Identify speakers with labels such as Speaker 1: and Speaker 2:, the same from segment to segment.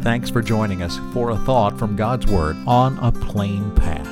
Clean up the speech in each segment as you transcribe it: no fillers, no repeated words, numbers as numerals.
Speaker 1: Thanks for joining us for a thought from God's Word on a plain path.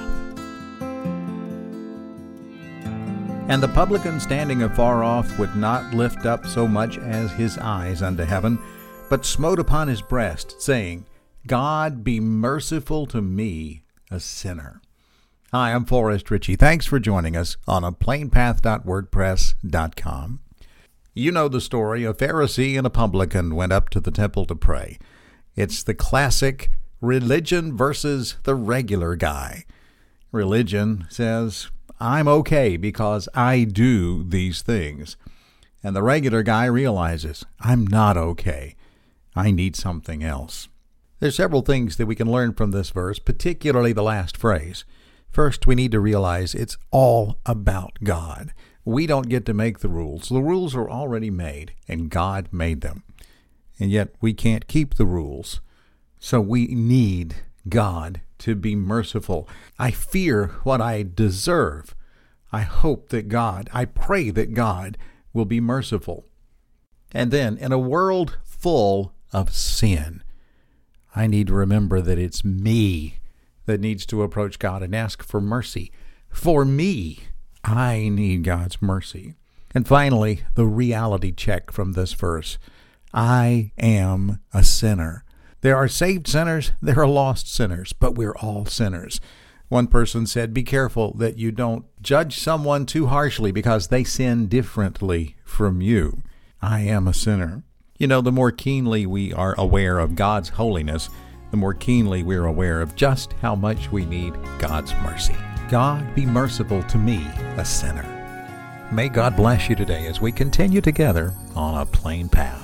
Speaker 1: And the publican standing afar off would not lift up so much as his eyes unto heaven, but smote upon his breast, saying, God be merciful to me, a sinner. Hi, I'm Forrest Ritchie. Thanks for joining us on aplainpath.wordpress.com. You know the story. A Pharisee and a publican went up to the temple to pray. It's the classic religion versus the regular guy. Religion says, I'm okay because I do these things. And the regular guy realizes, I'm not okay. I need something else. There's several things that we can learn from this verse, particularly the last phrase. First, we need to realize it's all about God. We don't get to make the rules. The rules are already made, and God made them. And yet we can't keep the rules. So we need God to be merciful. I fear what I deserve. I pray that God will be merciful. And then, in a world full of sin, I need to remember that it's me that needs to approach God and ask for mercy. For me, I need God's mercy. And finally, the reality check from this verse. I am a sinner. There are saved sinners, there are lost sinners, but we're all sinners. One person said, be careful that you don't judge someone too harshly because they sin differently from you. I am a sinner. You know, the more keenly we are aware of God's holiness, the more keenly we're aware of just how much we need God's mercy. God, be merciful to me, a sinner. May God bless you today as we continue together on a plain path.